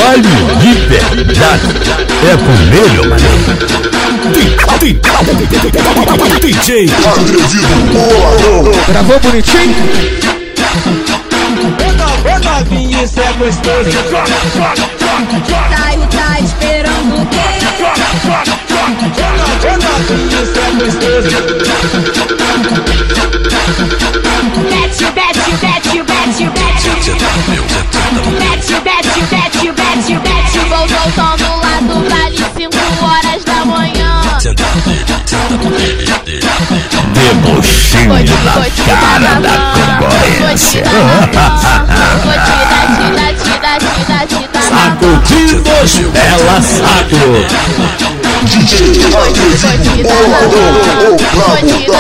óleo de verdade é com ele, mano. DJ Atrevido Boladão. Gravou bonitinho? Ô novinho, isso é gostoso. Tá esperando o quê? Ô novinho, isso é gostoso. Bete, bete, bete, bete, bete. Bete, bete, bete, bete. Voltando lá do vale 5 horas da manhã. debochando na cara da concorrência. Sacudindo ela saco. DJ Atrevido Boladão. O brabo da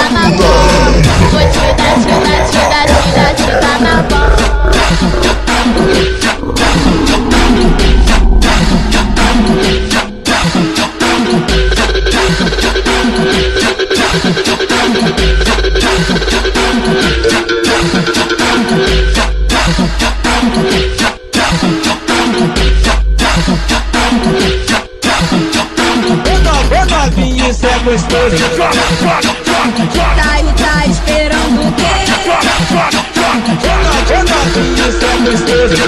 Ô novinho, isso é gostoso. Tá esperando o quê? Ô novinho, isso é gostoso.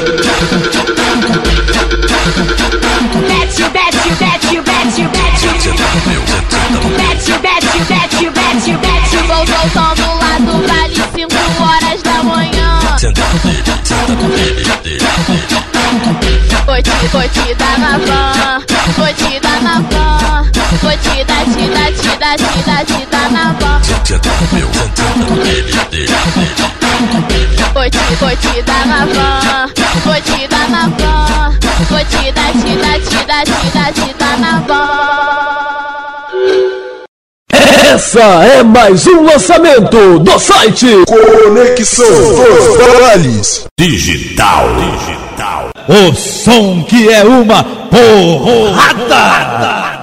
Bete, bete, bete, bete, bete. Bete, bete, bete, bete, bete. Voltando lá do vale 5 horas da manhã. Vou te dar na van, vou te dar na van, vou te dar na van. Vou te dar na van, vou te dar na van, vou te dar na van. Essa é mais um lançamento do site Conexão dos Vales. Digital. O som que é uma porrada.